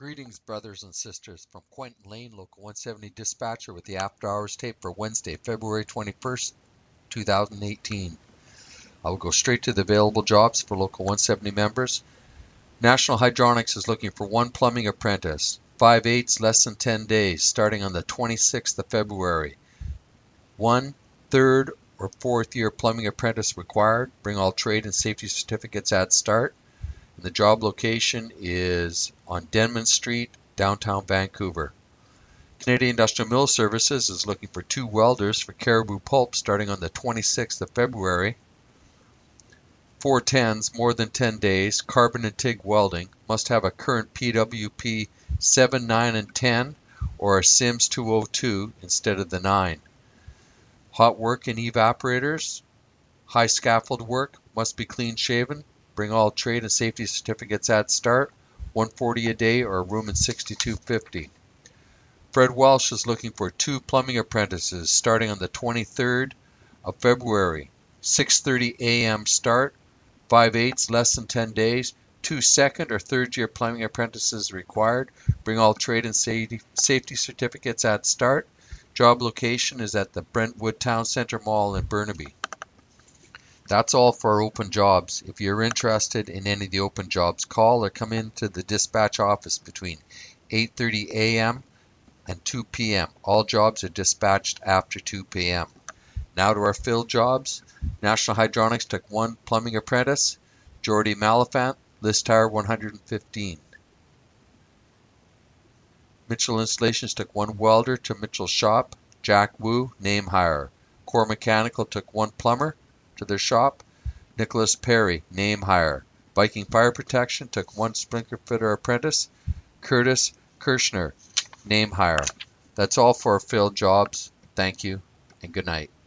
Greetings, brothers and sisters, from Quentin Lane, Local 170 Dispatcher with the After Hours tape for Wednesday, February 21st, 2018. I will go straight to the available jobs for Local 170 members. National Hydronics is looking for one plumbing apprentice, 5/8, less than 10 days, starting on the 26th of February. One, third, or fourth year plumbing apprentice required. Bring all trade and safety certificates at start. And the job location is on Denman Street, downtown Vancouver. Canadian Industrial Mill Services is looking for two welders for Caribou Pulp starting on the 26th of February. 410s, more than 10 days, carbon and TIG welding, must have a current PWP 7, 9, and 10 or a Sims 202 instead of the 9. Hot work and evaporators, high scaffold work, must be clean shaven. Bring all trade and safety certificates at start, $140 a day or a room at $62.50. Fred Welsh is looking for two plumbing apprentices starting on the 23rd of February. 6:30 a.m. start, 5/8, less than 10 days. Two second or third year plumbing apprentices required. Bring all trade and safety certificates at start. Job location is at the Brentwood Town Center Mall in Burnaby. That's all for our open jobs. If you're interested in any of the open jobs, call or come into the dispatch office between 8:30 a.m. and 2 p.m. All jobs are dispatched after 2 p.m. Now to our filled jobs. National Hydronics took one plumbing apprentice, Jordy Malafant, list hire 115. Mitchell Installations took one welder to Mitchell Shop, Jack Wu, name hire. Core Mechanical took one plumber to their shop, Nicholas Perry, name hire. Viking Fire Protection took one sprinkler fitter apprentice, Curtis Kirschner, name hire. That's all for our filled jobs. Thank you and good night.